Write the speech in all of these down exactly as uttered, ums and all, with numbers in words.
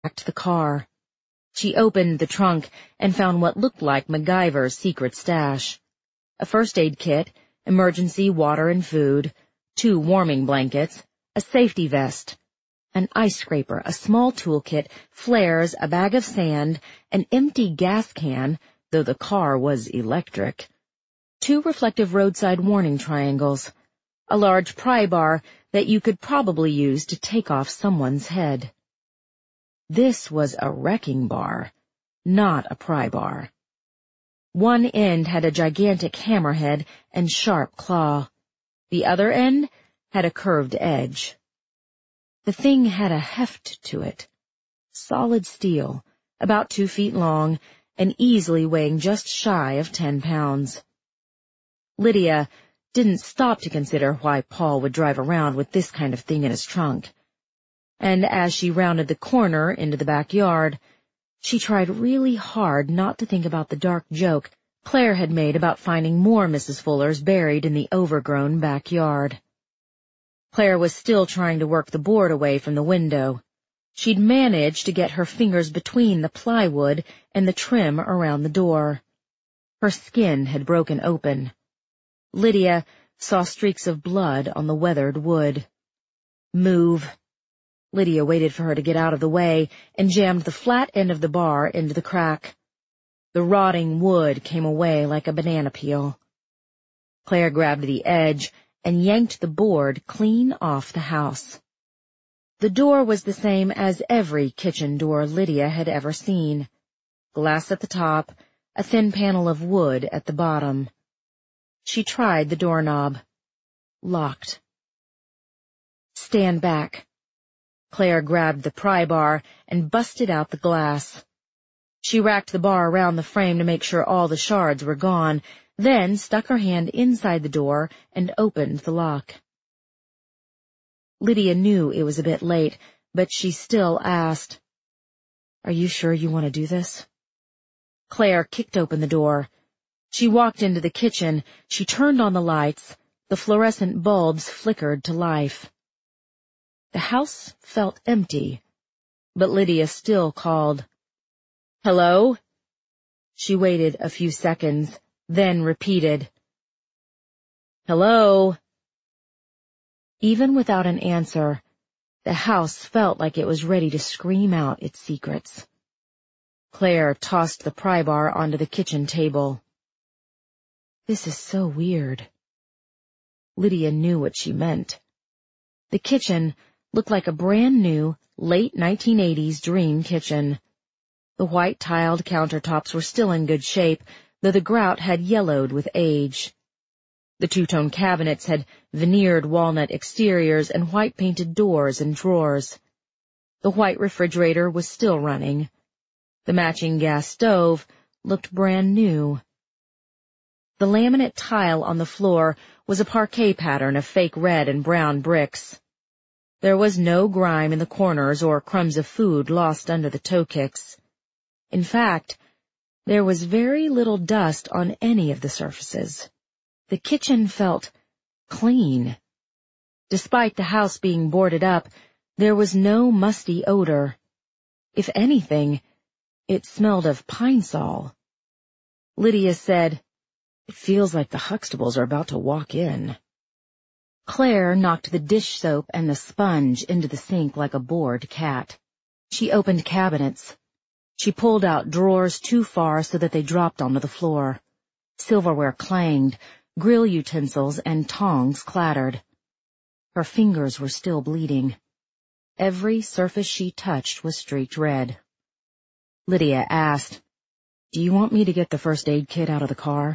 to the car. She opened the trunk and found what looked like MacGyver's secret stash. A first aid kit, emergency water and food, two warming blankets, a safety vest, an ice scraper, a small toolkit, flares, a bag of sand, an empty gas can, though the car was electric, two reflective roadside warning triangles, a large pry bar that you could probably use to take off someone's head. This was a wrecking bar, not a pry bar. One end had a gigantic hammerhead and sharp claw. The other end had a curved edge. The thing had a heft to it. Solid steel, about two feet long, and easily weighing just shy of ten pounds. Lydia didn't stop to consider why Paul would drive around with this kind of thing in his trunk. And as she rounded the corner into the backyard, she tried really hard not to think about the dark joke Claire had made about finding more Missus Fullers buried in the overgrown backyard. Claire was still trying to work the board away from the window. She'd managed to get her fingers between the plywood and the trim around the door. Her skin had broken open. Lydia saw streaks of blood on the weathered wood. Move. Lydia waited for her to get out of the way and jammed the flat end of the bar into the crack. The rotting wood came away like a banana peel. Claire grabbed the edge and yanked the board clean off the house. The door was the same as every kitchen door Lydia had ever seen. Glass at the top, a thin panel of wood at the bottom. She tried the doorknob. Locked. Stand back. Claire grabbed the pry bar and busted out the glass. She racked the bar around the frame to make sure all the shards were gone, then stuck her hand inside the door and opened the lock. Lydia knew it was a bit late, but she still asked, "Are you sure you want to do this?" Claire kicked open the door. She walked into the kitchen. She turned on the lights. The fluorescent bulbs flickered to life. The house felt empty, but Lydia still called, "Hello?" She waited a few seconds, then repeated, "Hello?" Even without an answer, the house felt like it was ready to scream out its secrets. Claire tossed the pry bar onto the kitchen table. "This is so weird." Lydia knew what she meant. The kitchen looked like a brand-new, late nineteen eighties dream kitchen. The white-tiled countertops were still in good shape, though the grout had yellowed with age. The two-tone cabinets had veneered walnut exteriors and white-painted doors and drawers. The white refrigerator was still running. The matching gas stove looked brand new. The laminate tile on the floor was a parquet pattern of fake red and brown bricks. There was no grime in the corners or crumbs of food lost under the toe kicks. In fact, there was very little dust on any of the surfaces. The kitchen felt clean. Despite the house being boarded up, there was no musty odor. If anything, it smelled of pine sol. Lydia said, "It feels like the Huxtables are about to walk in." Claire knocked the dish soap and the sponge into the sink like a bored cat. She opened cabinets. She pulled out drawers too far so that they dropped onto the floor. Silverware clanged, grill utensils and tongs clattered. Her fingers were still bleeding. Every surface she touched was streaked red. Lydia asked, "Do you want me to get the first aid kit out of the car?"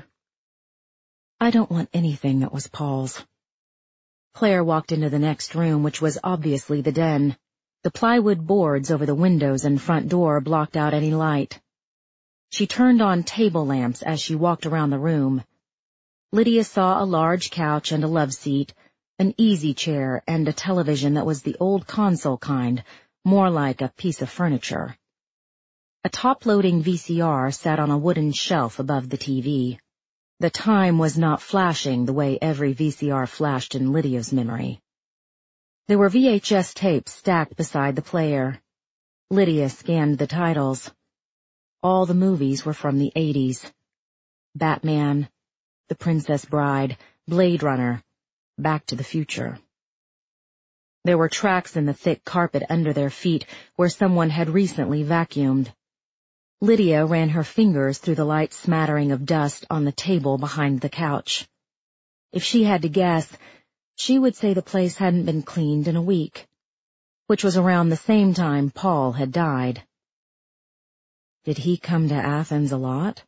"I don't want anything that was Paul's." Claire walked into the next room, which was obviously the den. The plywood boards over the windows and front door blocked out any light. She turned on table lamps as she walked around the room. Lydia saw a large couch and a love seat, an easy chair, and a television that was the old console kind, more like a piece of furniture. A top-loading V C R sat on a wooden shelf above the T V. The time was not flashing the way every V C R flashed in Lydia's memory. There were V H S tapes stacked beside the player. Lydia scanned the titles. All the movies were from the eighties. Batman, The Princess Bride, Blade Runner, Back to the Future. There were tracks in the thick carpet under their feet where someone had recently vacuumed. Lydia ran her fingers through the light smattering of dust on the table behind the couch. If she had to guess, she would say the place hadn't been cleaned in a week, which was around the same time Paul had died. Did he come to Athens a lot?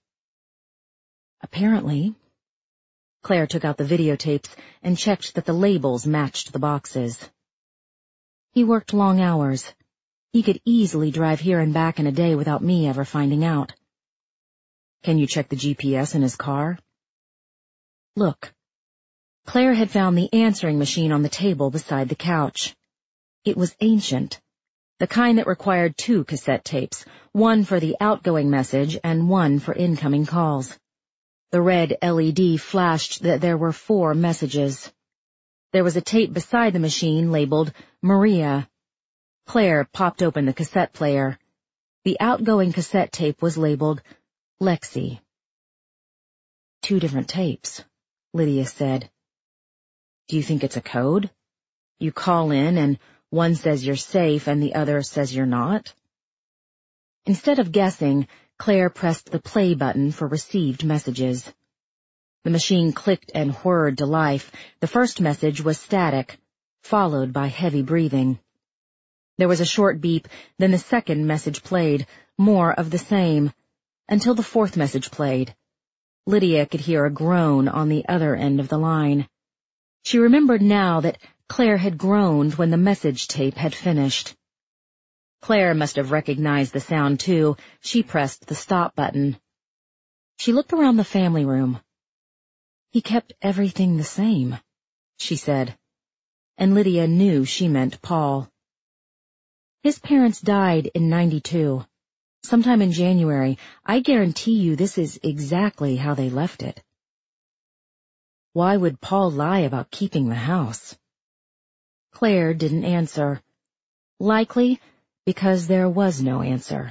Apparently. Claire took out the videotapes and checked that the labels matched the boxes. He worked long hours. He could easily drive here and back in a day without me ever finding out. Can you check the G P S in his car? Look. Claire had found the answering machine on the table beside the couch. It was ancient, the kind that required two cassette tapes, one for the outgoing message and one for incoming calls. The red L E D flashed that there were four messages. There was a tape beside the machine labeled Maria. Claire popped open the cassette player. The outgoing cassette tape was labeled Lexi. Two different tapes, Lydia said. Do you think it's a code? You call in and one says you're safe and the other says you're not? Instead of guessing, Claire pressed the play button for received messages. The machine clicked and whirred to life. The first message was static, followed by heavy breathing. There was a short beep, then the second message played, more of the same, until the fourth message played. Lydia could hear a groan on the other end of the line. She remembered now that Claire had groaned when the message tape had finished. Claire must have recognized the sound, too. She pressed the stop button. She looked around the family room. He kept everything the same, she said, and Lydia knew she meant Paul. His parents died in ninety-two. Sometime in January. I guarantee you this is exactly how they left it. Why would Paul lie about keeping the house? Claire didn't answer. Likely because there was no answer.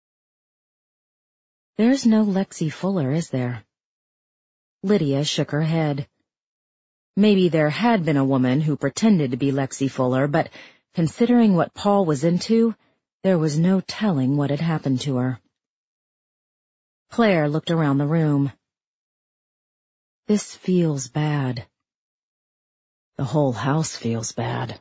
There's no Lexi Fuller, is there? Lydia shook her head. Maybe there had been a woman who pretended to be Lexi Fuller, but considering what Paul was into, there was no telling what had happened to her. Claire looked around the room. This feels bad. The whole house feels bad.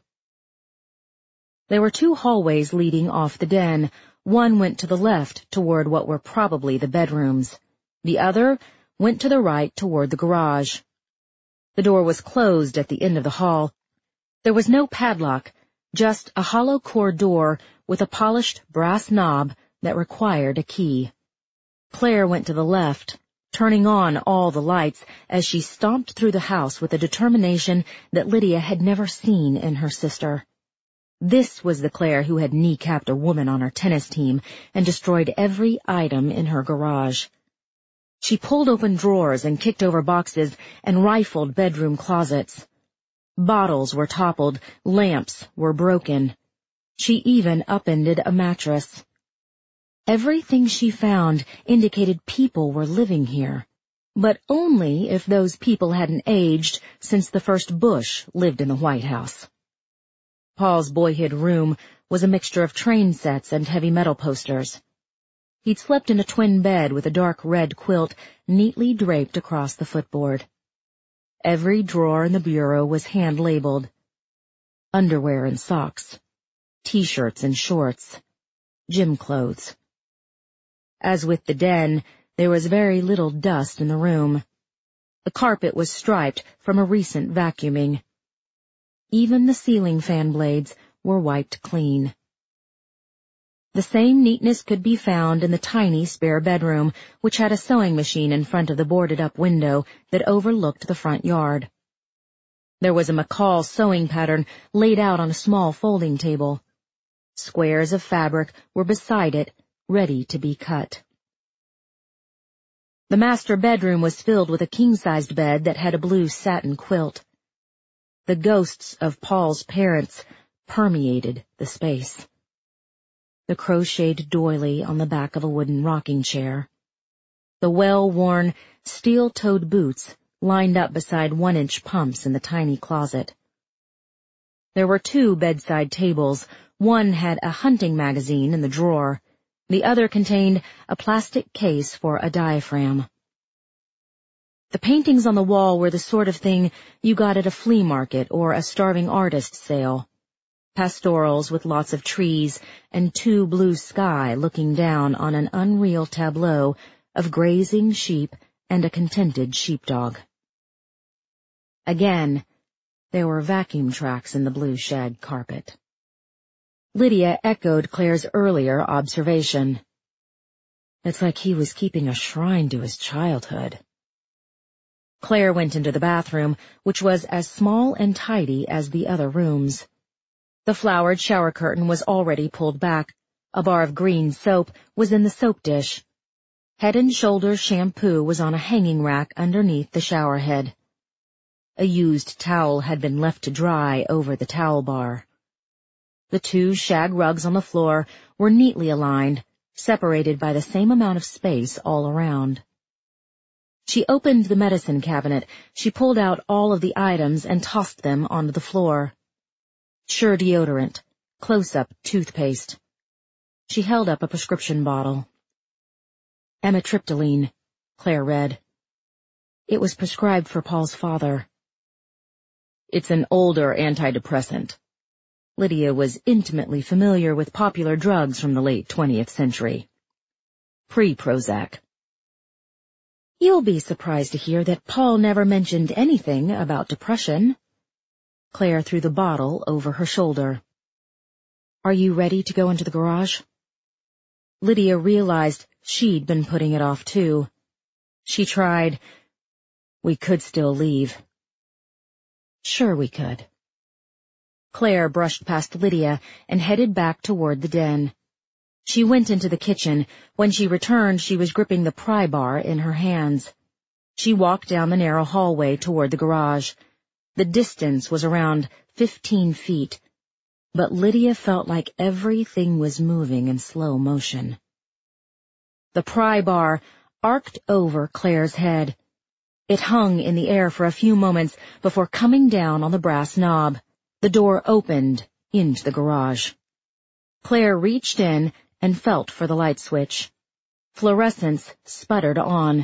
There were two hallways leading off the den. One went to the left toward what were probably the bedrooms. The other went to the right toward the garage. The door was closed at the end of the hall. There was no padlock, just a hollow core door with a polished brass knob that required a key. Claire went to the left, turning on all the lights as she stomped through the house with a determination that Lydia had never seen in her sister. This was the Claire who had kneecapped a woman on her tennis team and destroyed every item in her garage. She pulled open drawers and kicked over boxes and rifled bedroom closets. Bottles were toppled, lamps were broken. She even upended a mattress. Everything she found indicated people were living here, but only if those people hadn't aged since the first Bush lived in the White House. Paul's boyhood room was a mixture of train sets and heavy metal posters. He'd slept in a twin bed with a dark red quilt neatly draped across the footboard. Every drawer in the bureau was hand-labeled. Underwear and socks, T-shirts and shorts, gym clothes. As with the den, there was very little dust in the room. The carpet was striped from a recent vacuuming. Even the ceiling fan blades were wiped clean. The same neatness could be found in the tiny spare bedroom, which had a sewing machine in front of the boarded-up window that overlooked the front yard. There was a McCall sewing pattern laid out on a small folding table. Squares of fabric were beside it, ready to be cut. The master bedroom was filled with a king-sized bed that had a blue satin quilt. The ghosts of Paul's parents permeated the space. the crocheted doily on the back of a wooden rocking chair, the well-worn, steel-toed boots lined up beside one-inch pumps in the tiny closet. There were two bedside tables. One had a hunting magazine in the drawer. The other contained a plastic case for a diaphragm. The paintings on the wall were the sort of thing you got at a flea market or a starving artist's sale. Pastorals with lots of trees and two blue sky looking down on an unreal tableau of grazing sheep and a contented sheepdog. Again, there were vacuum tracks in the blue shag carpet. Lydia echoed Claire's earlier observation. It's like he was keeping a shrine to his childhood. Claire went into the bathroom, which was as small and tidy as the other rooms. The flowered shower curtain was already pulled back. A bar of green soap was in the soap dish. Head and Shoulders shampoo was on a hanging rack underneath the shower head. A used towel had been left to dry over the towel bar. The two shag rugs on the floor were neatly aligned, separated by the same amount of space all around. She opened the medicine cabinet. She pulled out all of the items and tossed them onto the floor. Sure deodorant, close-up toothpaste. She held up a prescription bottle. Amitriptyline, Claire read. It was prescribed for Paul's father. It's an older antidepressant. Lydia was intimately familiar with popular drugs from the late twentieth century. Pre-Prozac. You'll be surprised to hear that Paul never mentioned anything about depression. Claire threw the bottle over her shoulder. Are you ready to go into the garage? Lydia realized she'd been putting it off too. She tried. We could still leave. Sure we could. Claire brushed past Lydia and headed back toward the den. She went into the kitchen. When she returned, she was gripping the pry bar in her hands. She walked down the narrow hallway toward the garage. The distance was around fifteen feet, but Lydia felt like everything was moving in slow motion. The pry bar arced over Claire's head. It hung in the air for a few moments before coming down on the brass knob. The door opened into the garage. Claire reached in and felt for the light switch. Fluorescence sputtered on.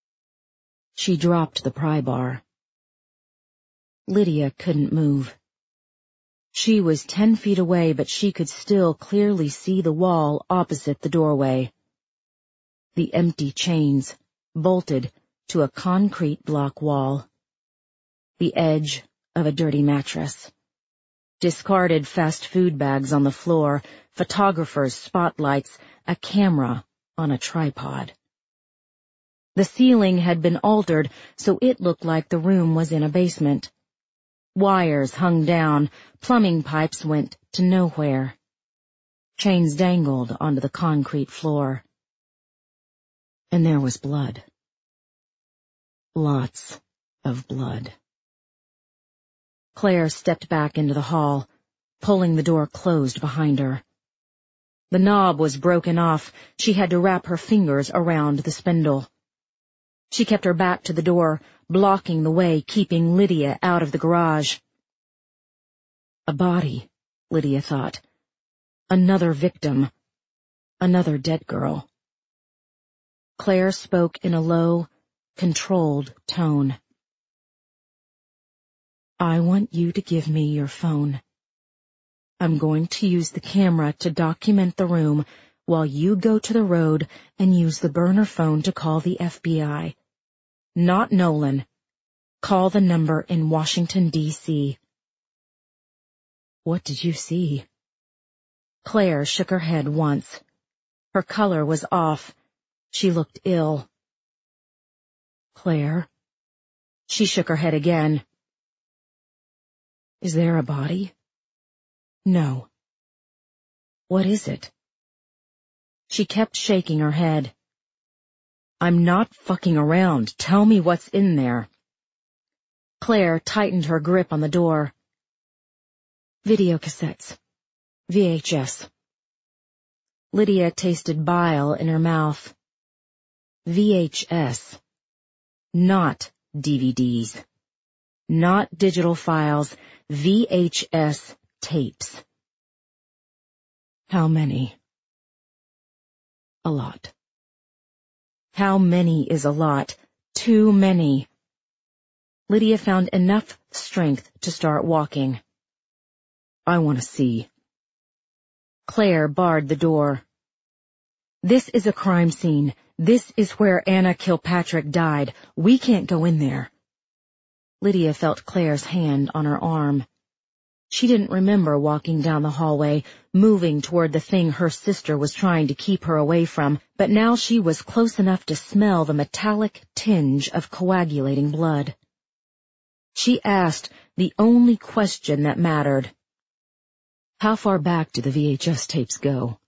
She dropped the pry bar. Lydia couldn't move. She was ten feet away, but she could still clearly see the wall opposite the doorway. The empty chains, bolted to a concrete block wall. The edge of a dirty mattress. Discarded fast food bags on the floor, photographers' spotlights, a camera on a tripod. The ceiling had been altered so it looked like the room was in a basement. Wires hung down, plumbing pipes went to nowhere. Chains dangled onto the concrete floor. And there was blood. Lots of blood. Claire stepped back into the hall, pulling the door closed behind her. The knob was broken off. She had to wrap her fingers around the spindle. She kept her back to the door, blocking the way, keeping Lydia out of the garage. A body, Lydia thought. Another victim. Another dead girl. Claire spoke in a low, controlled tone. I want you to give me your phone. I'm going to use the camera to document the room while you go to the road and use the burner phone to call the F B I. Not Nolan. Call the number in Washington, D C What did you see? Claire shook her head once. Her color was off. She looked ill. Claire? She shook her head again. Is there a body? No. What is it? She kept shaking her head. I'm not fucking around. Tell me what's in there. Claire tightened her grip on the door. Video cassettes. V H S. Lydia tasted bile in her mouth. V H S. Not D V Ds. Not digital files. V H S tapes. How many? A lot. How many is a lot? Too many. Lydia found enough strength to start walking. I want to see. Claire barred the door. This is a crime scene. This is where Anna Kilpatrick died. We can't go in there. Lydia felt Claire's hand on her arm. She didn't remember walking down the hallway, moving toward the thing her sister was trying to keep her away from, but now she was close enough to smell the metallic tinge of coagulating blood. She asked the only question that mattered. How far back do the V H S tapes go?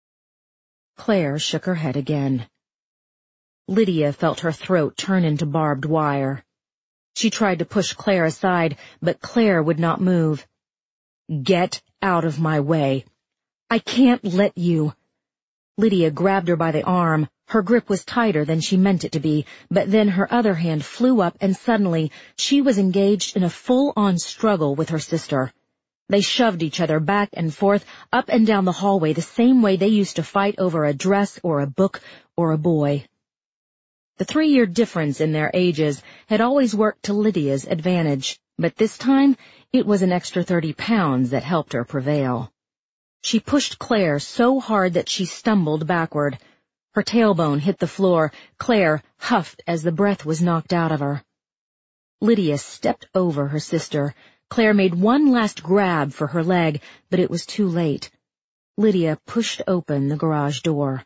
Claire shook her head again. Lydia felt her throat turn into barbed wire. She tried to push Claire aside, but Claire would not move. Get out of my way. I can't let you. Lydia grabbed her by the arm. Her grip was tighter than she meant it to be, but then her other hand flew up and suddenly she was engaged in a full-on struggle with her sister. They shoved each other back and forth, up and down the hallway the same way they used to fight over a dress or a book or a boy. The three-year difference in their ages had always worked to Lydia's advantage, but this time it was an extra thirty pounds that helped her prevail. She pushed Claire so hard that she stumbled backward. Her tailbone hit the floor. Claire huffed as the breath was knocked out of her. Lydia stepped over her sister. Claire made one last grab for her leg, but it was too late. Lydia pushed open the garage door.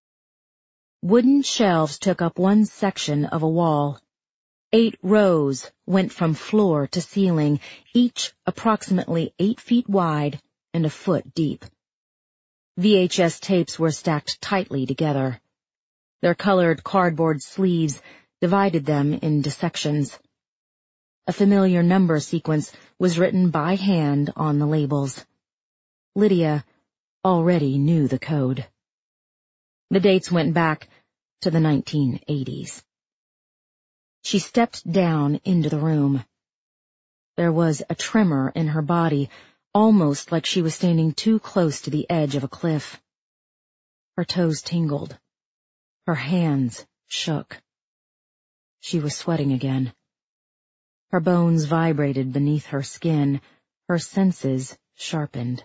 Wooden shelves took up one section of a wall. Eight rows went from floor to ceiling, each approximately eight feet wide and a foot deep. V H S tapes were stacked tightly together. Their colored cardboard sleeves divided them into sections. A familiar number sequence was written by hand on the labels. Lydia already knew the code. The dates went back to the nineteen eighties. She stepped down into the room. There was a tremor in her body, almost like she was standing too close to the edge of a cliff. Her toes tingled. Her hands shook. She was sweating again. Her bones vibrated beneath her skin. Her senses sharpened.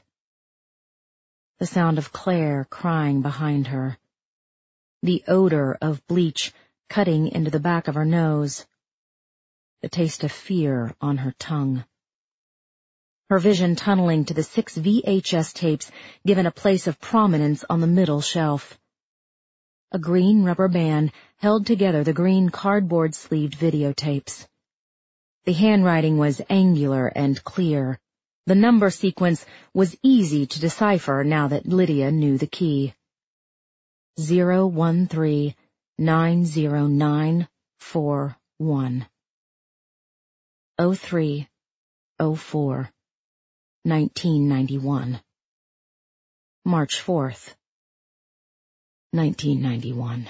The sound of Claire crying behind her. The odor of bleach cutting into the back of her nose. The taste of fear on her tongue. Her vision tunneling to the six V H S tapes given a place of prominence on the middle shelf. A green rubber band held together the green cardboard-sleeved videotapes. The handwriting was angular and clear. The number sequence was easy to decipher now that Lydia knew the key. Zero one three nine zero nine four one. Oh three oh four nineteen ninety-one. March fourth, nineteen ninety-one.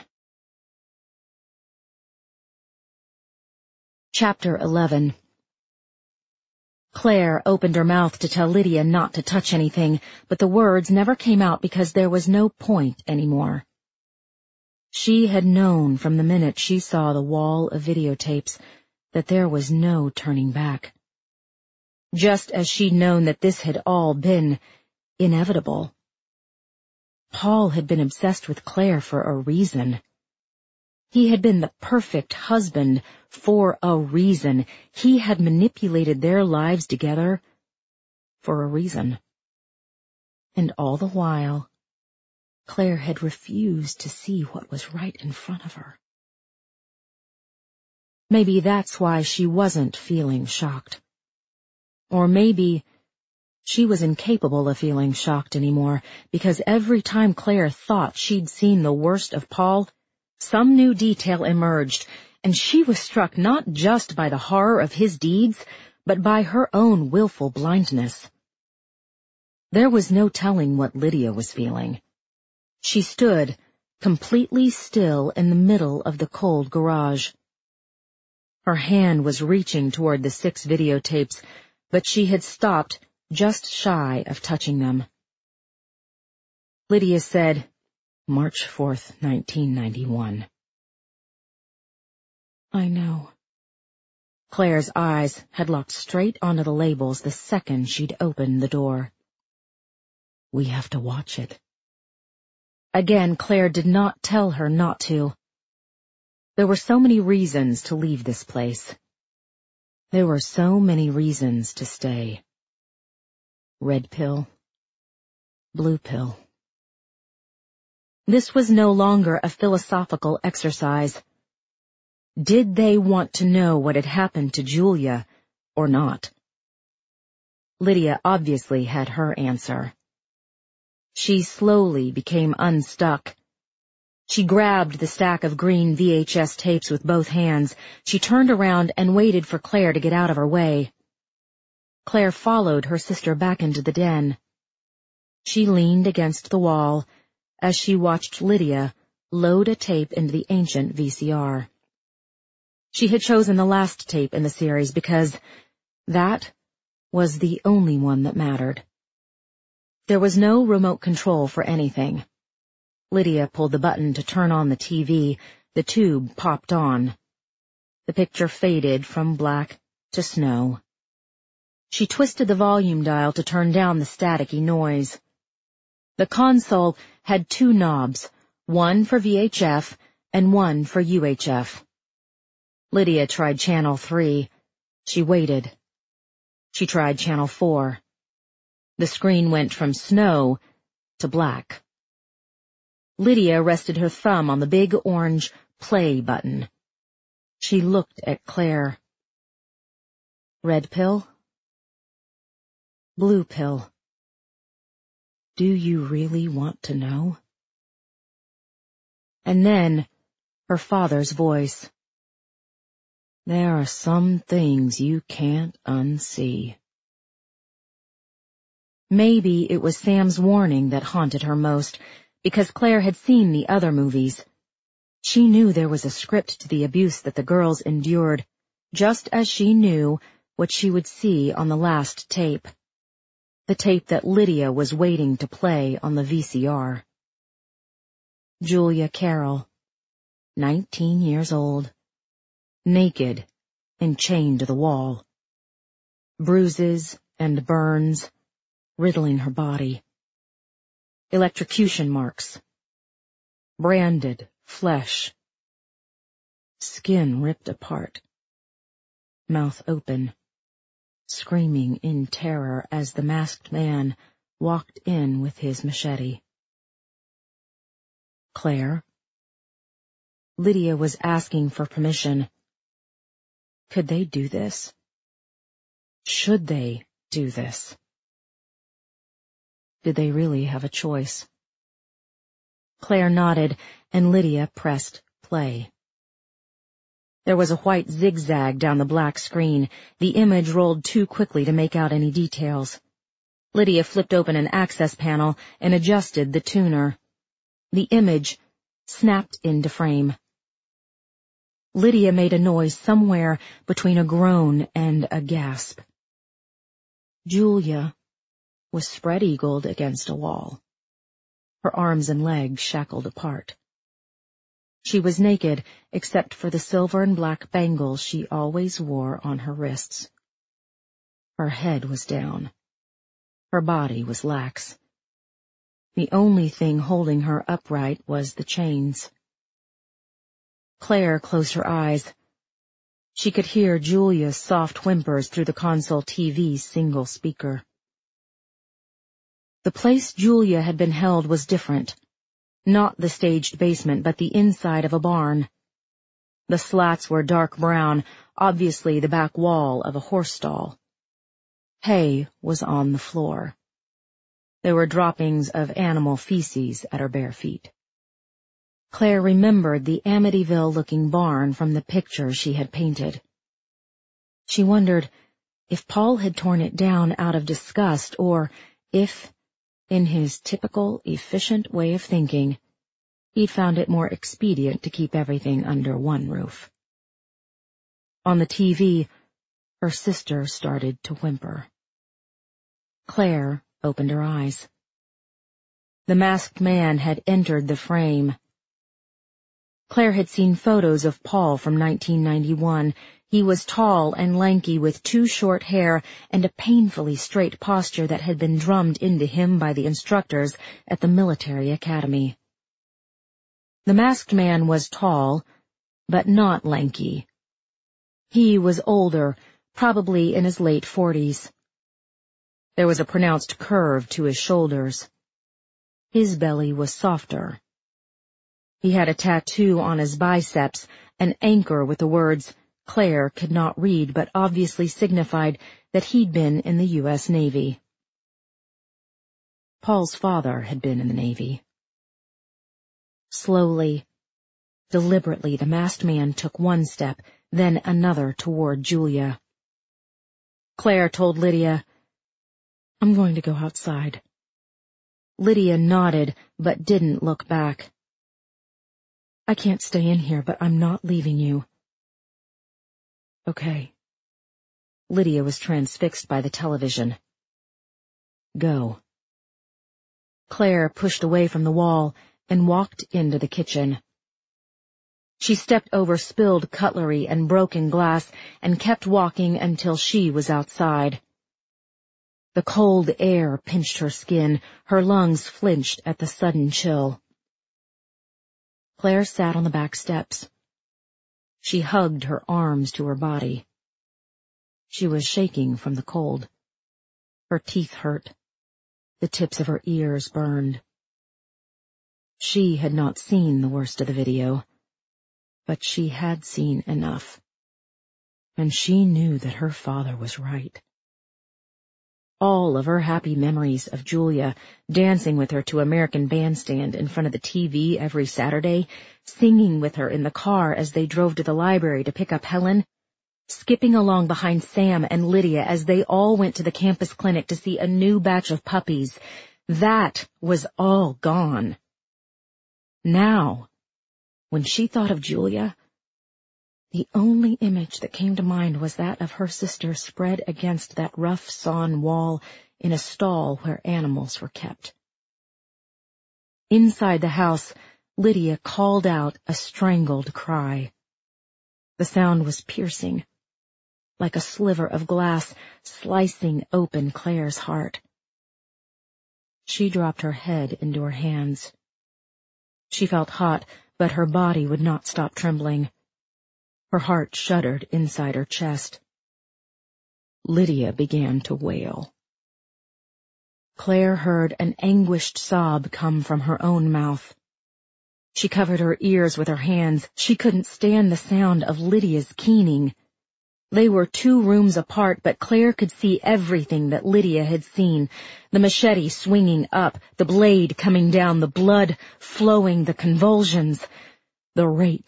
Chapter eleven. Claire opened her mouth to tell Lydia not to touch anything, but the words never came out because there was no point anymore. She had known from the minute she saw the wall of videotapes that there was no turning back. Just as she'd known that this had all been inevitable. Paul had been obsessed with Claire for a reason. He had been the perfect husband for a reason. He had manipulated their lives together for a reason. And all the while, Claire had refused to see what was right in front of her. Maybe that's why she wasn't feeling shocked. Or maybe she was incapable of feeling shocked anymore, because every time Claire thought she'd seen the worst of Paul, some new detail emerged, and she was struck not just by the horror of his deeds, but by her own willful blindness. There was no telling what Lydia was feeling. She stood, completely still in the middle of the cold garage. Her hand was reaching toward the six videotapes, but she had stopped just shy of touching them. Lydia said, March fourth, nineteen ninety-one. I know. Claire's eyes had locked straight onto the labels the second she'd opened the door. We have to watch it. Again, Claire did not tell her not to. There were so many reasons to leave this place. There were so many reasons to stay. Red pill. Blue pill. This was no longer a philosophical exercise. Did they want to know what had happened to Julia, or not? Lydia obviously had her answer. She slowly became unstuck. She grabbed the stack of green V H S tapes with both hands. She turned around and waited for Claire to get out of her way. Claire followed her sister back into the den. She leaned against the wall as she watched Lydia load a tape into the ancient V C R. She had chosen the last tape in the series because that was the only one that mattered. There was no remote control for anything. Lydia pulled the button to turn on the T V. The tube popped on. The picture faded from black to snow. She twisted the volume dial to turn down the staticky noise. The console had two knobs, one for V H F and one for U H F. Lydia tried channel three. She waited. She tried channel four. The screen went from snow to black. Lydia rested her thumb on the big orange play button. She looked at Claire. Red pill? Blue pill. Do you really want to know? And then, her father's voice. There are some things you can't unsee. Maybe it was Sam's warning that haunted her most, because Claire had seen the other movies. She knew there was a script to the abuse that the girls endured, just as she knew what she would see on the last tape. The tape that Lydia was waiting to play on the V C R. Julia Carroll, nineteen years old. Naked and chained to the wall. Bruises and burns riddling her body. Electrocution marks. Branded flesh. Skin ripped apart. Mouth open. Screaming in terror as the masked man walked in with his machete. Claire? Lydia was asking for permission. Could they do this? Should they do this? Did they really have a choice? Claire nodded, and Lydia pressed play. There was a white zigzag down the black screen. The image rolled too quickly to make out any details. Lydia flipped open an access panel and adjusted the tuner. The image snapped into frame. Lydia made a noise somewhere between a groan and a gasp. Julia was spread-eagled against a wall, her arms and legs shackled apart. She was naked except for the silver and black bangles she always wore on her wrists. Her head was down. Her body was lax. The only thing holding her upright was the chains. Claire closed her eyes. She could hear Julia's soft whimpers through the console T V's single speaker. The place Julia had been held was different. Not the staged basement, but the inside of a barn. The slats were dark brown, obviously the back wall of a horse stall. Hay was on the floor. There were droppings of animal feces at her bare feet. Claire remembered the Amityville-looking barn from the picture she had painted. She wondered if Paul had torn it down out of disgust, or if, In his typical, efficient way of thinking, he'd found it more expedient to keep everything under one roof. On the T V, her sister started to whimper. Claire opened her eyes. The masked man had entered the frame. Claire had seen photos of Paul from nineteen ninety-one. He was tall and lanky with too short hair and a painfully straight posture that had been drummed into him by the instructors at the military academy. The masked man was tall, but not lanky. He was older, probably in his late forties. There was a pronounced curve to his shoulders. His belly was softer. He had a tattoo on his biceps, an anchor with the words Claire could not read, but obviously signified that he'd been in the U S Navy. Paul's father had been in the Navy. Slowly, deliberately, the masked man took one step, then another toward Julia. Claire told Lydia, "I'm going to go outside." Lydia nodded, but didn't look back. "I can't stay in here, but I'm not leaving you." "Okay." Lydia was transfixed by the television. "Go." Claire pushed away from the wall and walked into the kitchen. She stepped over spilled cutlery and broken glass and kept walking until she was outside. The cold air pinched her skin, her lungs flinched at the sudden chill. Claire sat on the back steps. She hugged her arms to her body. She was shaking from the cold. Her teeth hurt. The tips of her ears burned. She had not seen the worst of the video, but she had seen enough. And she knew that her father was right. All of her happy memories of Julia dancing with her to American Bandstand in front of the T V every Saturday, singing with her in the car as they drove to the library to pick up Helen, skipping along behind Sam and Lydia as they all went to the campus clinic to see a new batch of puppies, that was all gone. Now, when she thought of Julia, the only image that came to mind was that of her sister spread against that rough sawn wall in a stall where animals were kept. Inside the house, Lydia called out a strangled cry. The sound was piercing, like a sliver of glass slicing open Claire's heart. She dropped her head into her hands. She felt hot, but her body would not stop trembling. Her heart shuddered inside her chest. Lydia began to wail. Claire heard an anguished sob come from her own mouth. She covered her ears with her hands. She couldn't stand the sound of Lydia's keening. They were two rooms apart, but Claire could see everything that Lydia had seen. The machete swinging up, the blade coming down, the blood flowing, the convulsions, the rape.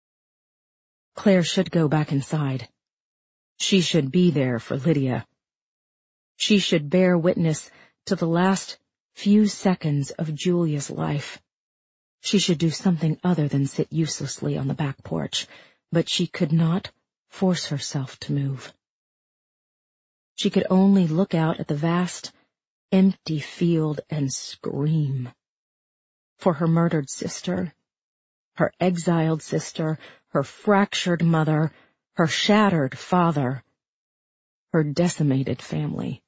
Claire should go back inside. She should be there for Lydia. She should bear witness to the last few seconds of Julia's life. She should do something other than sit uselessly on the back porch, but she could not force herself to move. She could only look out at the vast, empty field and scream. For her murdered sister, her exiled sister, her fractured mother, her shattered father, her decimated family.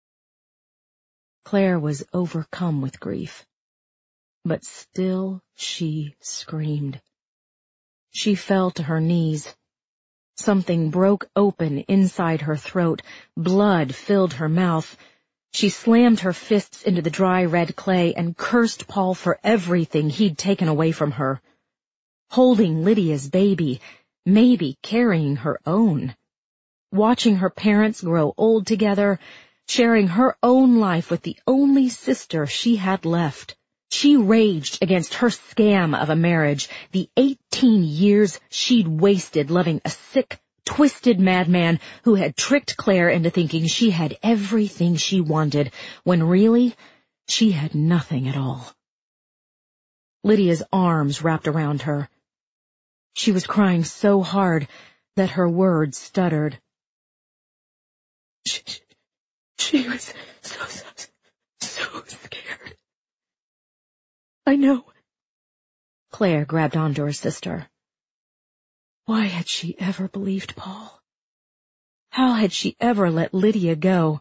Claire was overcome with grief, but still she screamed. She fell to her knees. Something broke open inside her throat. Blood filled her mouth. She slammed her fists into the dry red clay and cursed Paul for everything he'd taken away from her. Holding Lydia's baby, maybe carrying her own. Watching her parents grow old together, sharing her own life with the only sister she had left. She raged against her scam of a marriage, the eighteen years she'd wasted loving a sick, twisted madman who had tricked Claire into thinking she had everything she wanted, when really, She had nothing at all. Lydia's arms wrapped around her. She was crying so hard that her words stuttered. She, she was so, so, so scared. I know. Claire grabbed onto her sister. Why had she ever believed Paul? How had she ever let Lydia go?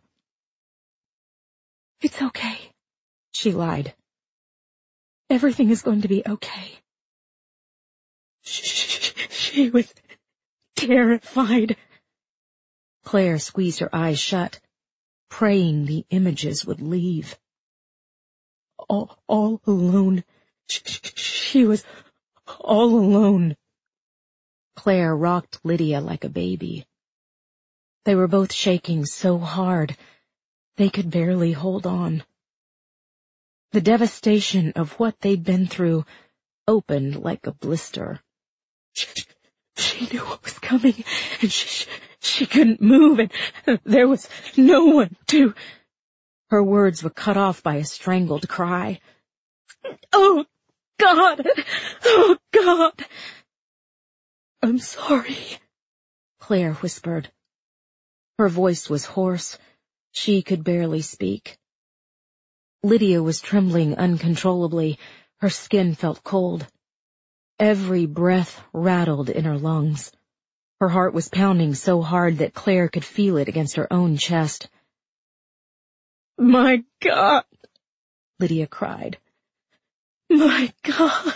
It's okay, she lied. Everything is going to be okay. She, she was terrified. Claire squeezed her eyes shut, praying the images would leave. All, all alone. She, she was all alone. Claire rocked Lydia like a baby. They were both shaking so hard they could barely hold on. The devastation of what they'd been through opened like a blister. She, she knew what was coming, and she, she couldn't move, and there was no one to... Her words were cut off by a strangled cry. Oh, God! Oh, God! I'm sorry, Claire whispered. Her voice was hoarse. She could barely speak. Lydia was trembling uncontrollably. Her skin felt cold. Every breath rattled in her lungs. Her heart was pounding so hard that Claire could feel it against her own chest. My God, Lydia cried. My God.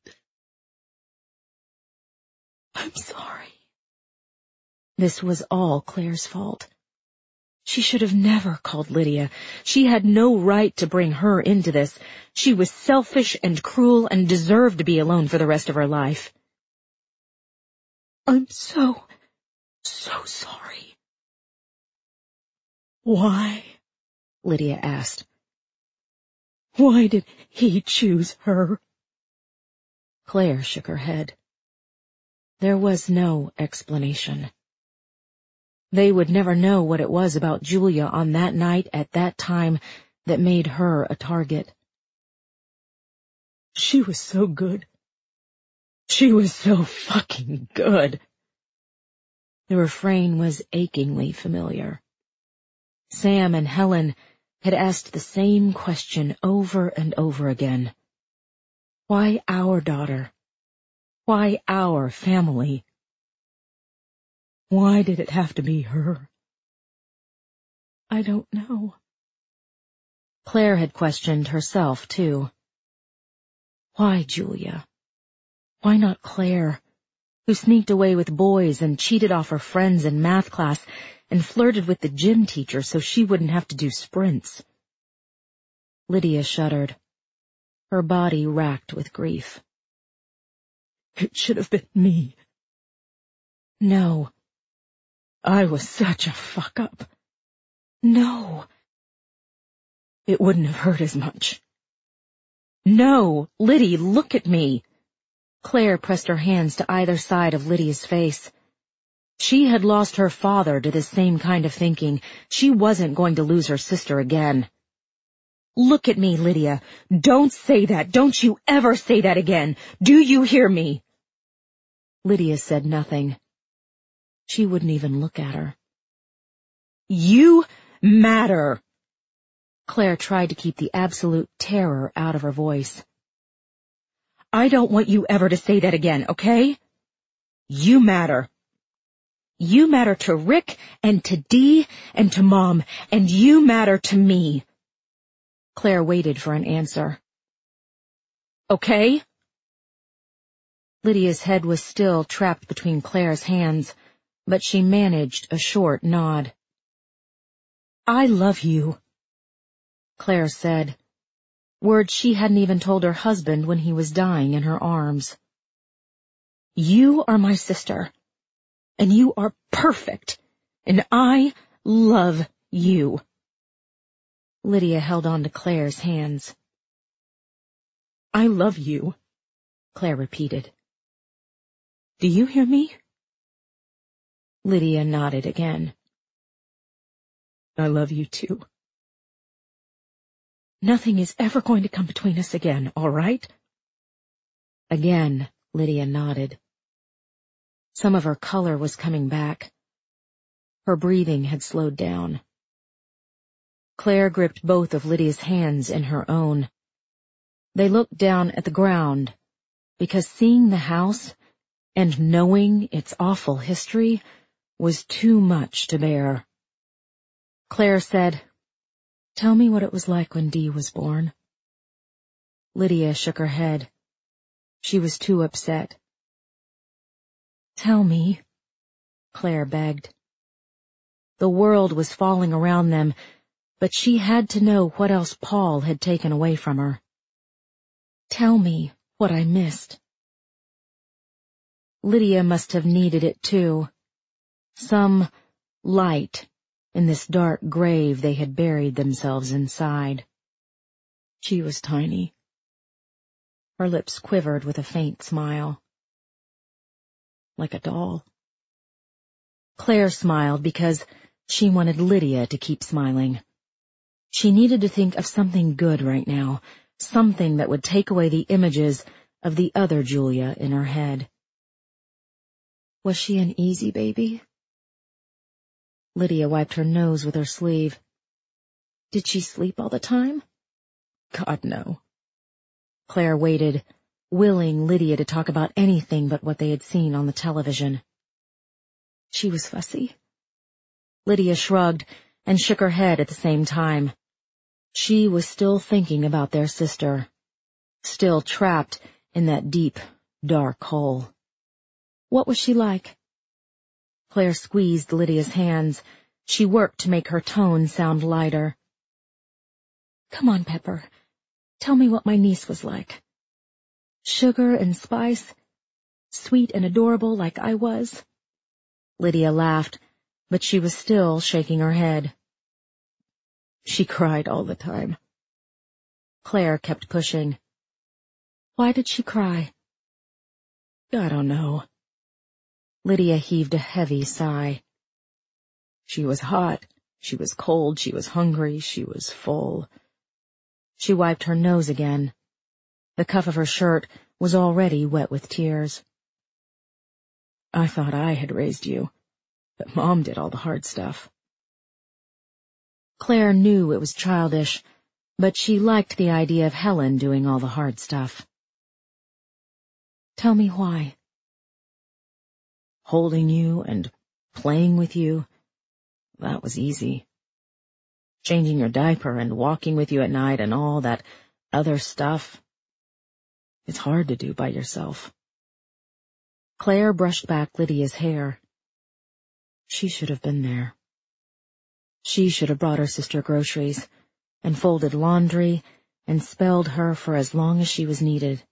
I'm sorry. This was all Claire's fault. She should have never called Lydia. She had no right to bring her into this. She was selfish and cruel and deserved to be alone for the rest of her life. I'm so, so sorry. Why? Lydia asked. Why did he choose her? Claire shook her head. There was no explanation. They would never know what it was about Julia on that night at that time that made her a target. She was so good. She was so fucking good. The refrain was achingly familiar. Sam and Helen had asked the same question over and over again. Why our daughter? Why our family? Why did it have to be her? I don't know. Claire had questioned herself, too. Why Julia? Why not Claire, who sneaked away with boys and cheated off her friends in math class and flirted with the gym teacher so she wouldn't have to do sprints? Lydia shuddered, her body racked with grief. It should have been me. No. I was such a fuck-up. No. It wouldn't have hurt as much. No, Liddy, look at me. Claire pressed her hands to either side of Lydia's face. She had lost her father to this same kind of thinking. She wasn't going to lose her sister again. Look at me, Lydia. Don't say that. Don't you ever say that again. Do you hear me? Lydia said nothing. She wouldn't even look at her. You matter. Claire tried to keep the absolute terror out of her voice. I don't want you ever to say that again, okay? You matter. You matter to Rick and to Dee and to Mom, and you matter to me. Claire waited for an answer. Okay? Lydia's head was still trapped between Claire's hands, but she managed a short nod. I love you, Claire said, words she hadn't even told her husband when he was dying in her arms. You are my sister, and you are perfect, and I love you. Lydia held on to Claire's hands. I love you, Claire repeated. Do you hear me? Lydia nodded again. I love you too. Nothing is ever going to come between us again, all right? Again, Lydia nodded. Some of her color was coming back. Her breathing had slowed down. Claire gripped both of Lydia's hands in her own. They looked down at the ground, because seeing the house and knowing its awful history was too much to bear. Claire said, "Tell me what it was like when Dee was born." Lydia shook her head. She was too upset. "Tell me," Claire begged. The world was falling around them, but she had to know what else Paul had taken away from her. "Tell me what I missed." Lydia must have needed it too. Some light in this dark grave they had buried themselves inside. She was tiny. Her lips quivered with a faint smile. Like a doll. Claire smiled because she wanted Lydia to keep smiling. She needed to think of something good right now, something that would take away the images of the other Julia in her head. Was she an easy baby? Lydia wiped her nose with her sleeve. Did she sleep all the time? God, no. Claire waited, willing Lydia to talk about anything but what they had seen on the television. She was fussy. Lydia shrugged and shook her head at the same time. She was still thinking about their sister, still trapped in that deep, dark hole. What was she like? Claire squeezed Lydia's hands. She worked to make her tone sound lighter. Come on, Pepper. Tell me what my niece was like. Sugar and spice, sweet and adorable like I was. Lydia laughed, but she was still shaking her head. She cried all the time. Claire kept pushing. Why did she cry? I don't know. Lydia heaved a heavy sigh. She was hot, she was cold, she was hungry, she was full. She wiped her nose again. The cuff of her shirt was already wet with tears. I thought I had raised you, but Mom did all the hard stuff. Claire knew it was childish, but she liked the idea of Helen doing all the hard stuff. Tell me why. Holding you and playing with you, that was easy. Changing your diaper and walking with you at night and all that other stuff, it's hard to do by yourself. Claire brushed back Lydia's hair. She should have been there. She should have brought her sister groceries, and folded laundry, and spelled her for as long as she was needed.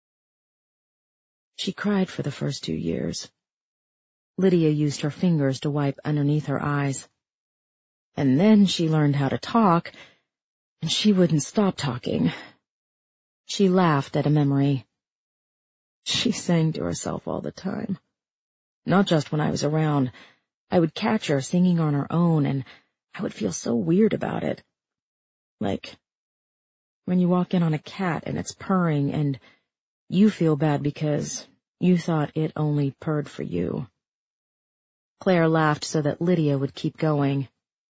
She cried for the first two years. Lydia used her fingers to wipe underneath her eyes. And then she learned how to talk, and she wouldn't stop talking. She laughed at a memory. She sang to herself all the time. Not just when I was around. I would catch her singing on her own, and I would feel so weird about it. Like when you walk in on a cat and it's purring, and you feel bad because you thought it only purred for you. Claire laughed so that Lydia would keep going.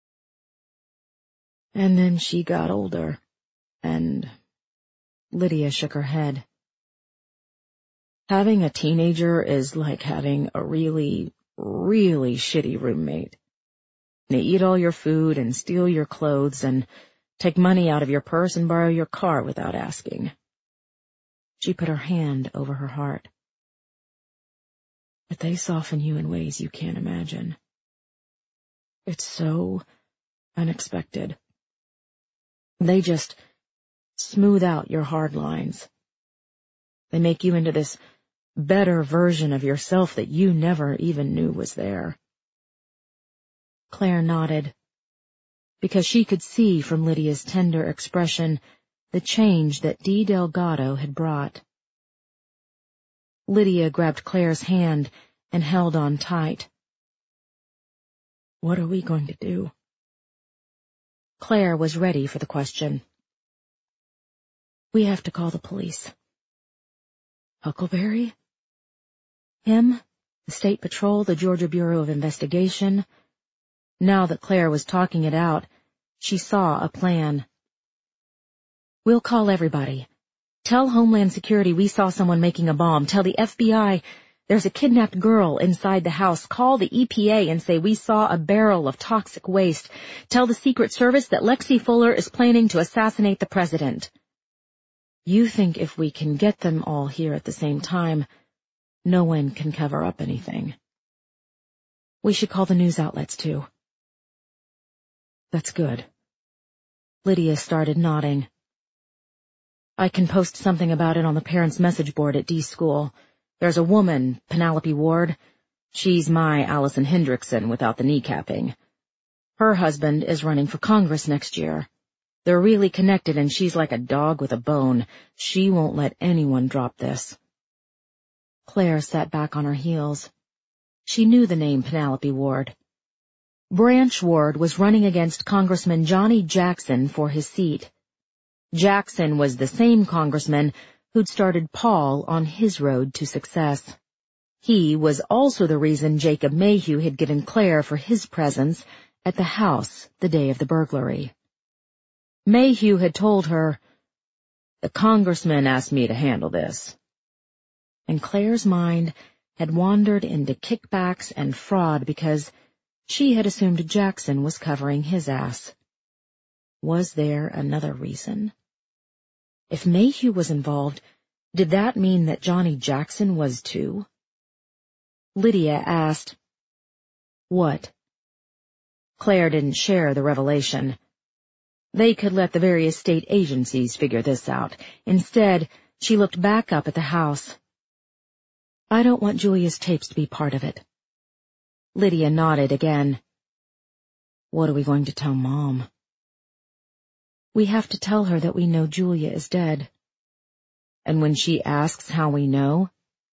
And then she got older, and Lydia shook her head. Having a teenager is like having a really, really shitty roommate. They eat all your food and steal your clothes and take money out of your purse and borrow your car without asking. She put her hand over her heart. But they soften you in ways you can't imagine. It's so unexpected. They just smooth out your hard lines. They make you into this better version of yourself that you never even knew was there. Claire nodded, because she could see from Lydia's tender expression the change that Dee Delgado had brought. Lydia grabbed Claire's hand and held on tight. What are we going to do? Claire was ready for the question. We have to call the police. Huckleberry? Him? The State Patrol, the Georgia Bureau of Investigation? Now that Claire was talking it out, she saw a plan. We'll call everybody. Tell Homeland Security we saw someone making a bomb. Tell the F B I there's a kidnapped girl inside the house. Call the E P A and say we saw a barrel of toxic waste. Tell the Secret Service that Lexi Fuller is planning to assassinate the president. You think if we can get them all here at the same time, no one can cover up anything. We should call the news outlets too. That's good. Lydia started nodding. I can post something about it on the parents' message board at Dee's school. There's a woman, Penelope Ward. She's my Allison Hendrickson without the kneecapping. Her husband is running for Congress next year. They're really connected, and she's like a dog with a bone. She won't let anyone drop this. Claire sat back on her heels. She knew the name Penelope Ward. Branch Ward was running against Congressman Johnny Jackson for his seat. Jackson was the same congressman who'd started Paul on his road to success. He was also the reason Jacob Mayhew had given Claire for his presence at the house the day of the burglary. Mayhew had told her, "The congressman asked me to handle this." And Claire's mind had wandered into kickbacks and fraud because she had assumed Jackson was covering his ass. Was there another reason? If Mayhew was involved, did that mean that Johnny Jackson was too? Lydia asked, "What?" Claire didn't share the revelation. They could let the various state agencies figure this out. Instead, she looked back up at the house. I don't want Julia's tapes to be part of it. Lydia nodded again. What are we going to tell Mom? We have to tell her that we know Julia is dead. And when she asks how we know,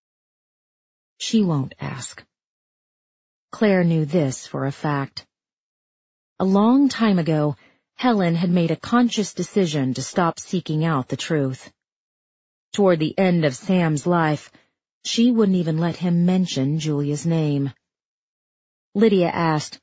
she won't ask. Claire knew this for a fact. A long time ago, Helen had made a conscious decision to stop seeking out the truth. Toward the end of Sam's life, she wouldn't even let him mention Julia's name. Lydia asked,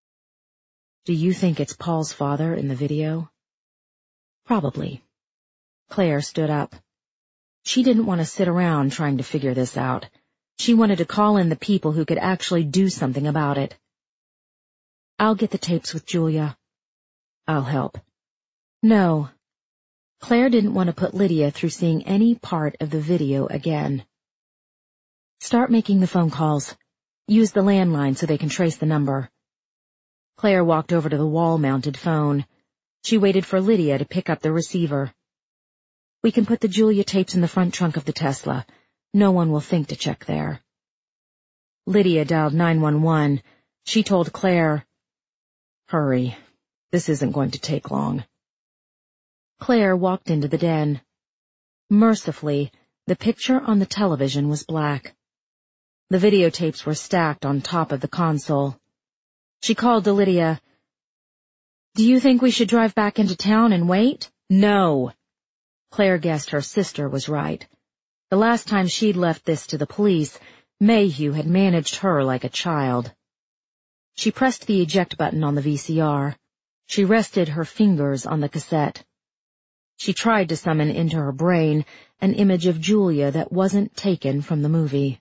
"Do you think it's Paul's father in the video?" Probably. Claire stood up. She didn't want to sit around trying to figure this out. She wanted to call in the people who could actually do something about it. I'll get the tapes with Julia. I'll help. No. Claire didn't want to put Lydia through seeing any part of the video again. Start making the phone calls. Use the landline so they can trace the number. Claire walked over to the wall-mounted phone. She waited for Lydia to pick up the receiver. We can put the Julia tapes in the front trunk of the Tesla. No one will think to check there. Lydia dialed nine one one. She told Claire, "Hurry. This isn't going to take long." Claire walked into the den. Mercifully, the picture on the television was black. The videotapes were stacked on top of the console. She called to Lydia. "Do you think we should drive back into town and wait?" "No." Claire guessed her sister was right. The last time she'd left this to the police, Mayhew had managed her like a child. She pressed the eject button on the V C R. She rested her fingers on the cassette. She tried to summon into her brain an image of Julia that wasn't taken from the movie.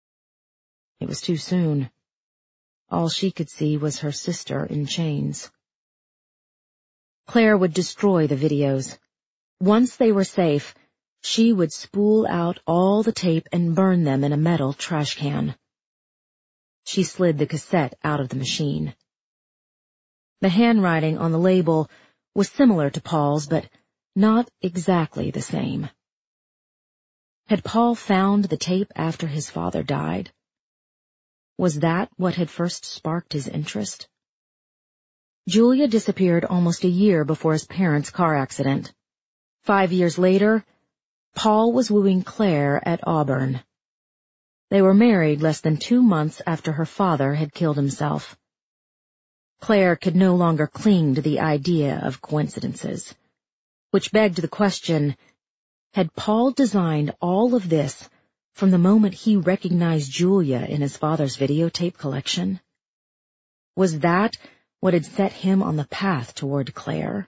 It was too soon. All she could see was her sister in chains. Claire would destroy the videos. Once they were safe, she would spool out all the tape and burn them in a metal trash can. She slid the cassette out of the machine. The handwriting on the label was similar to Paul's, but not exactly the same. Had Paul found the tape after his father died? Was that what had first sparked his interest? Julia disappeared almost a year before his parents' car accident. Five years later, Paul was wooing Claire at Auburn. They were married less than two months after her father had killed himself. Claire could no longer cling to the idea of coincidences, which begged the question, Had Paul designed all of this from the moment he recognized Julia in his father's videotape collection? Was that what had set him on the path toward Claire?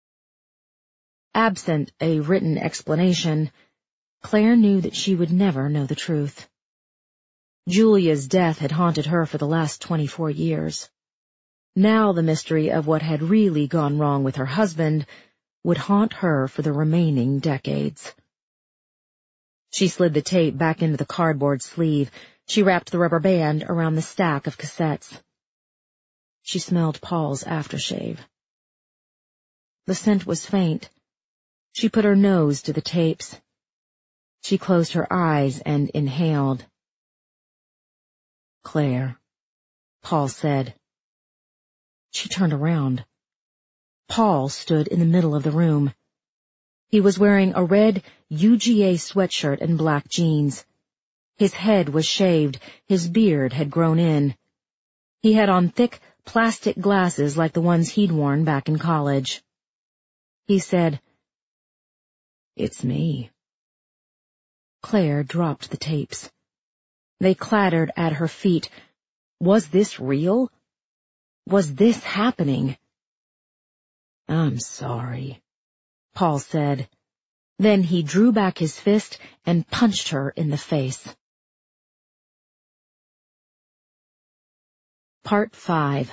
Absent a written explanation, Claire knew that she would never know the truth. Julia's death had haunted her for the last twenty-four years. Now the mystery of what had really gone wrong with her husband would haunt her for the remaining decades. She slid the tape back into the cardboard sleeve. She wrapped the rubber band around the stack of cassettes. She smelled Paul's aftershave. The scent was faint. She put her nose to the tapes. She closed her eyes and inhaled. "Claire," Paul said. She turned around. Paul stood in the middle of the room. He was wearing a red U G A sweatshirt and black jeans. His head was shaved, his beard had grown in. He had on thick plastic glasses like the ones he'd worn back in college. He said, "It's me." Claire dropped the tapes. They clattered at her feet. Was this real? Was this happening? "I'm sorry," Paul said. Then he drew back his fist and punched her in the face. Part five.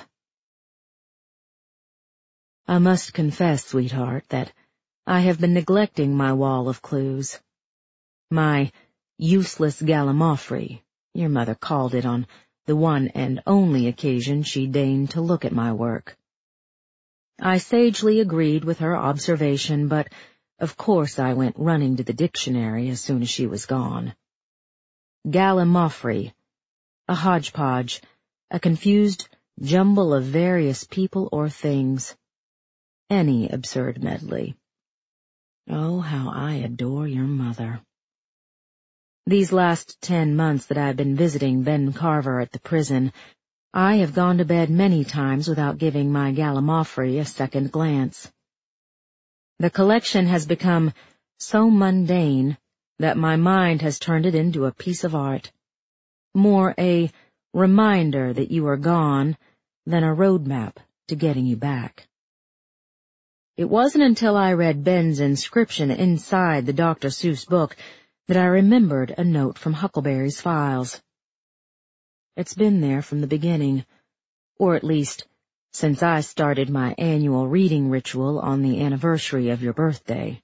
I must confess, sweetheart, that I have been neglecting my wall of clues. My useless gallimaufry, your mother called it on the one and only occasion she deigned to look at my work. I sagely agreed with her observation, but of course I went running to the dictionary as soon as she was gone. Gallimaufry, a hodgepodge, a confused jumble of various people or things. Any absurd medley. Oh, how I adore your mother. These last ten months that I've been visiting Ben Carver at the prison, I have gone to bed many times without giving my gallimaufry a second glance. The collection has become so mundane that my mind has turned it into a piece of art, more a reminder that you are gone than a roadmap to getting you back. It wasn't until I read Ben's inscription inside the Doctor Seuss book that I remembered a note from Huckleberry's files. It's been there from the beginning, or at least since I started my annual reading ritual on the anniversary of your birthday.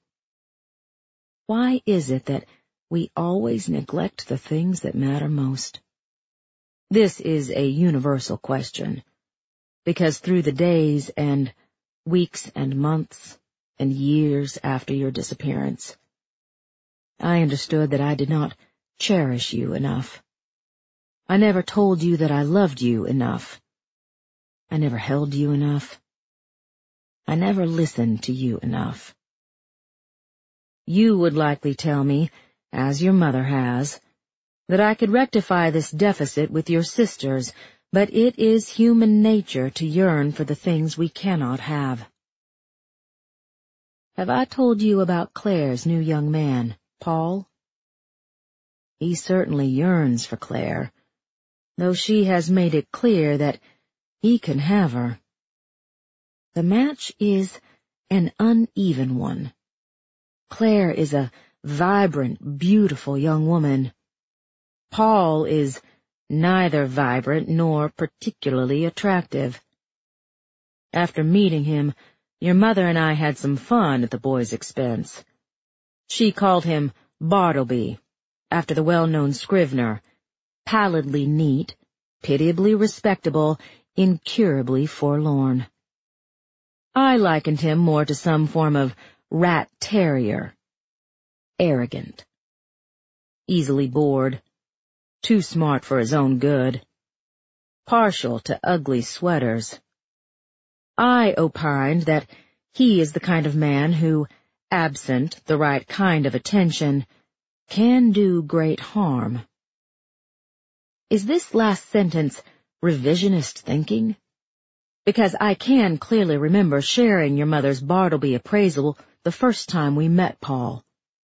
Why is it that we always neglect the things that matter most? This is a universal question, because through the days and weeks and months and years after your disappearance, I understood that I did not cherish you enough. I never told you that I loved you enough. I never held you enough. I never listened to you enough. You would likely tell me, as your mother has, that I could rectify this deficit with your sisters, but it is human nature to yearn for the things we cannot have. Have I told you about Claire's new young man, Paul? He certainly yearns for Claire, though she has made it clear that he can have her. The match is an uneven one. Claire is a vibrant, beautiful young woman. Paul is neither vibrant nor particularly attractive. After meeting him, your mother and I had some fun at the boy's expense. She called him Bartleby, after the well-known Scrivener, pallidly neat, pitiably respectable, incurably forlorn. I likened him more to some form of rat terrier. Arrogant. Easily bored. Too smart for his own good. Partial to ugly sweaters. I opined that he is the kind of man who, absent the right kind of attention, can do great harm. Is this last sentence revisionist thinking? Because I can clearly remember sharing your mother's Bartleby appraisal the first time we met Paul.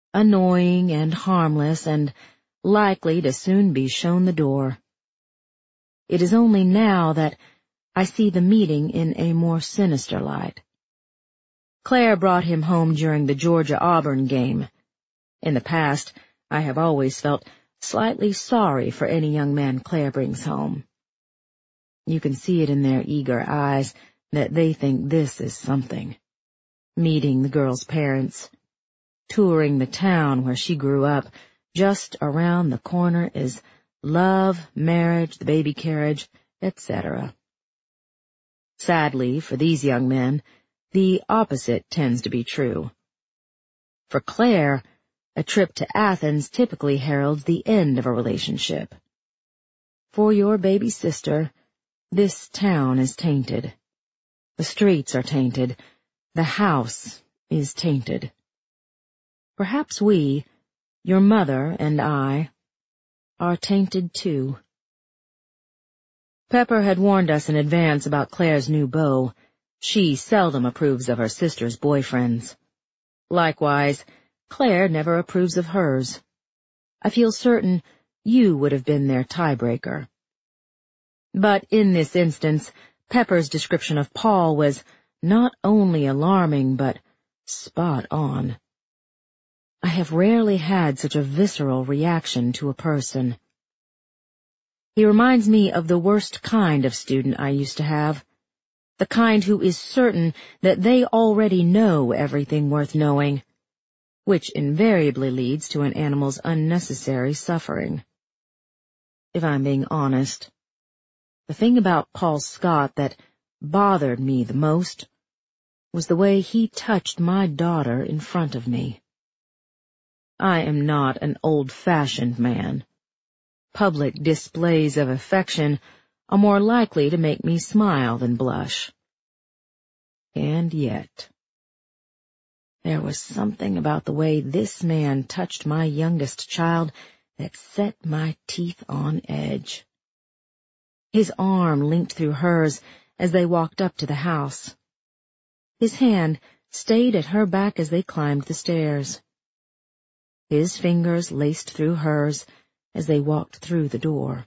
annoying and harmless and likely to soon be shown the door. It is only now that I see the meeting in a more sinister light. Claire brought him home during the Georgia-Auburn game. In the past, I have always felt slightly sorry for any young man Claire brings home. You can see it in their eager eyes that they think this is something. Meeting the girl's parents, touring the town where she grew up. Just around the corner is love, marriage, the baby carriage, et cetera. Sadly, for these young men, the opposite tends to be true. For Claire, a trip to Athens typically heralds the end of a relationship. For your baby sister, this town is tainted. The streets are tainted. The house is tainted. Perhaps we, your mother and I, are tainted too. Pepper had warned us in advance about Claire's new beau. She seldom approves of her sister's boyfriends. Likewise, Claire never approves of hers. I feel certain you would have been their tiebreaker. But in this instance, Pepper's description of Paul was not only alarming, but spot on. I have rarely had such a visceral reaction to a person. He reminds me of the worst kind of student I used to have, the kind who is certain that they already know everything worth knowing, which invariably leads to an animal's unnecessary suffering. If I'm being honest, the thing about Paul Scott that bothered me the most was the way he touched my daughter in front of me. I am not an old-fashioned man. Public displays of affection are more likely to make me smile than blush. And yet, there was something about the way this man touched my youngest child that set my teeth on edge. His arm linked through hers as they walked up to the house. His hand stayed at her back as they climbed the stairs. His fingers laced through hers as they walked through the door.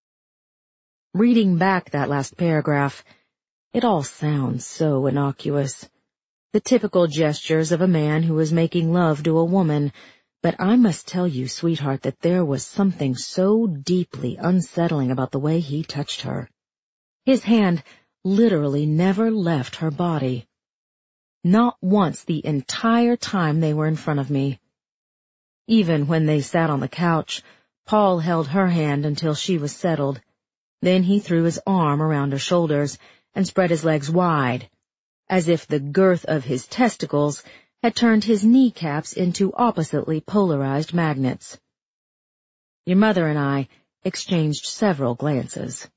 Reading back that last paragraph, it all sounds so innocuous. The typical gestures of a man who is making love to a woman, but I must tell you, sweetheart, that there was something so deeply unsettling about the way he touched her. His hand literally never left her body. Not once the entire time they were in front of me. Even when they sat on the couch, Paul held her hand until she was settled. Then he threw his arm around her shoulders and spread his legs wide, as if the girth of his testicles had turned his kneecaps into oppositely polarized magnets. Your mother and I exchanged several glances.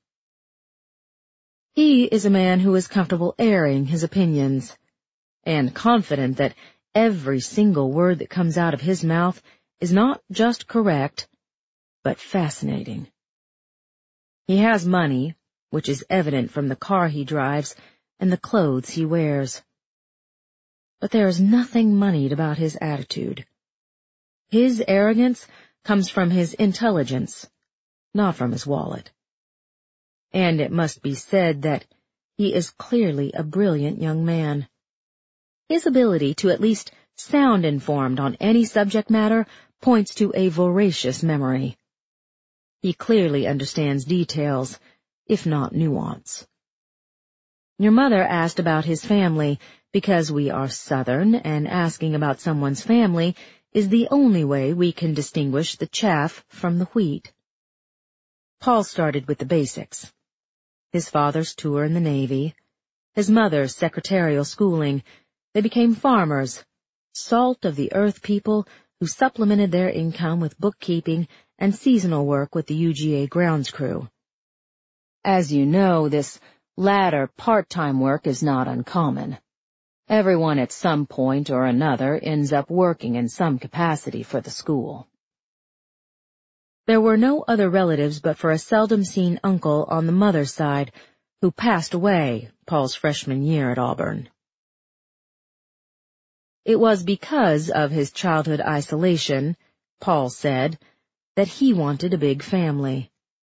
He is a man who is comfortable airing his opinions, and confident that every single word that comes out of his mouth is not just correct, but fascinating. He has money, which is evident from the car he drives and the clothes he wears. But there is nothing moneyed about his attitude. His arrogance comes from his intelligence, not from his wallet. And it must be said that he is clearly a brilliant young man. His ability to at least sound informed on any subject matter points to a voracious memory. He clearly understands details, if not nuance. Your mother asked about his family because we are Southern, and asking about someone's family is the only way we can distinguish the chaff from the wheat. Paul started with the basics. His father's tour in the Navy, his mother's secretarial schooling. They became farmers, salt-of-the-earth people who supplemented their income with bookkeeping and seasonal work with the U G A grounds crew. As you know, this latter part-time work is not uncommon. Everyone at some point or another ends up working in some capacity for the school. There were no other relatives but for a seldom-seen uncle on the mother's side who passed away Paul's freshman year at Auburn. It was because of his childhood isolation, Paul said, that he wanted a big family.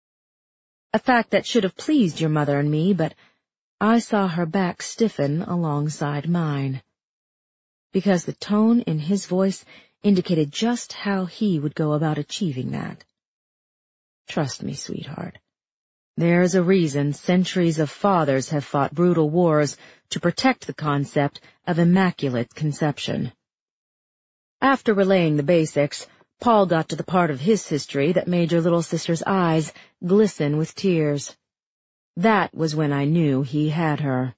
A fact that should have pleased your mother and me, but I saw her back stiffen alongside mine, because the tone in his voice indicated just how he would go about achieving that. Trust me, sweetheart. There's a reason centuries of fathers have fought brutal wars to protect the concept of immaculate conception. After relaying the basics, Paul got to the part of his history that made your little sister's eyes glisten with tears. That was when I knew he had her.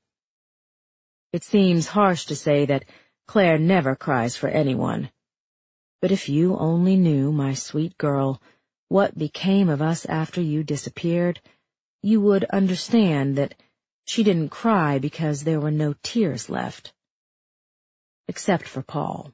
It seems harsh to say that Claire never cries for anyone. But if you only knew, my sweet girl, what became of us after you disappeared, you would understand that she didn't cry because there were no tears left. Except for Paul.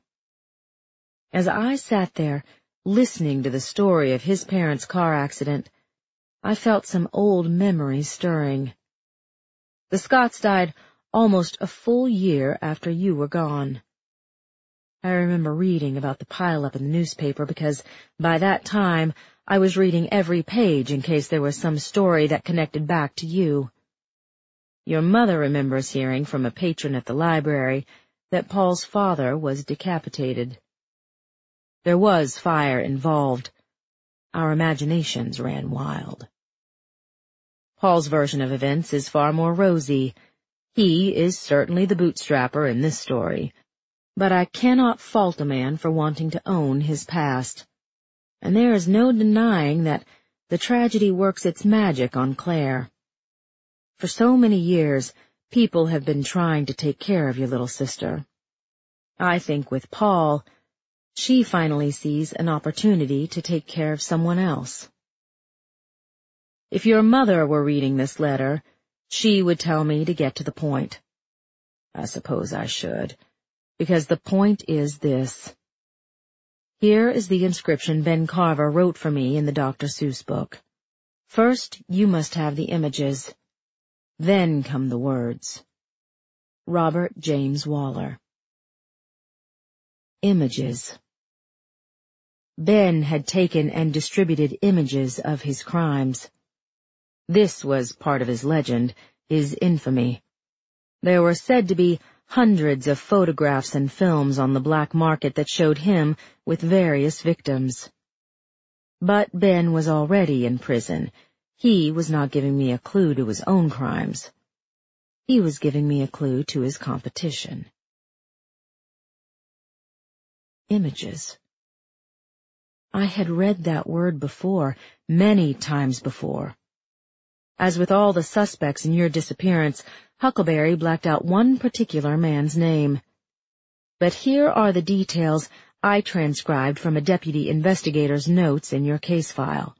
As I sat there, listening to the story of his parents' car accident, I felt some old memories stirring. The Scotts died almost a full year after you were gone. I remember reading about the pile-up in the newspaper because by that time I was reading every page in case there was some story that connected back to you. Your mother remembers hearing from a patron at the library that Paul's father was decapitated. There was fire involved. Our imaginations ran wild. Paul's version of events is far more rosy. He is certainly the bootstrapper in this story, but I cannot fault a man for wanting to own his past. And there is no denying that the tragedy works its magic on Claire. For so many years, people have been trying to take care of your little sister. I think with Paul, she finally sees an opportunity to take care of someone else. If your mother were reading this letter, she would tell me to get to the point. I suppose I should, because the point is this. Here is the inscription Ben Carver wrote for me in the Doctor Seuss book. First, you must have the images. Then come the words. Robert James Waller. Images. Ben had taken and distributed images of his crimes. This was part of his legend, his infamy. There were said to be hundreds of photographs and films on the black market that showed him with various victims. But Ben was already in prison. He was not giving me a clue to his own crimes. He was giving me a clue to his competition. Images. I had read that word before, many times before. As with all the suspects in your disappearance, Huckleberry blacked out one particular man's name. But here are the details I transcribed from a deputy investigator's notes in your case file.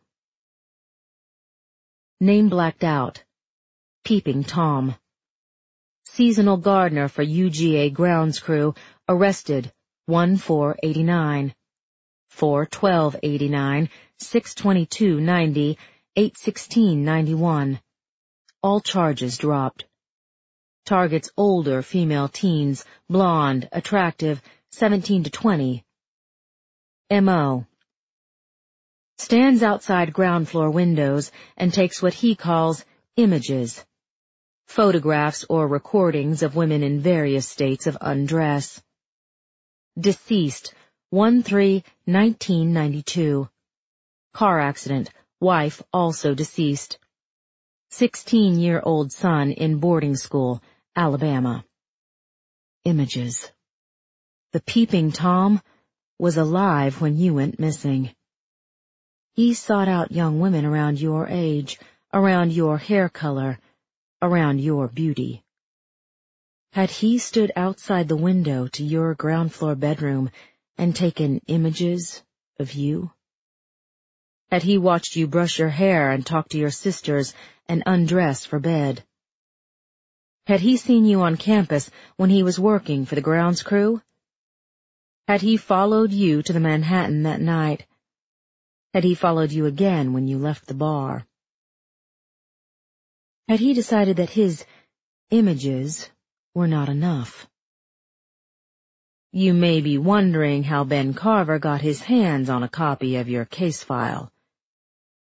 Name blacked out. Peeping Tom. Seasonal gardener for U G A grounds crew, arrested one four eighty-nine. four twelve eighty-nine, six twenty-two ninety, eight sixteen ninety-one. All charges dropped. Targets older female teens, blonde, attractive, seventeen to twenty. M O Stands outside ground floor windows and takes what he calls images. Photographs or recordings of women in various states of undress. Deceased, one three nineteen ninety-two. Car accident, wife also deceased. Sixteen-year-old son in boarding school, Alabama. Images. The Peeping Tom was alive when you went missing. He sought out young women around your age, around your hair color, around your beauty. Had he stood outside the window to your ground floor bedroom and taken images of you? Had he watched you brush your hair and talk to your sisters and undress for bed? Had he seen you on campus when he was working for the grounds crew? Had he followed you to the Manhattan that night? Had he followed you again when you left the bar? Had he decided that his images were not enough? You may be wondering how Ben Carver got his hands on a copy of your case file.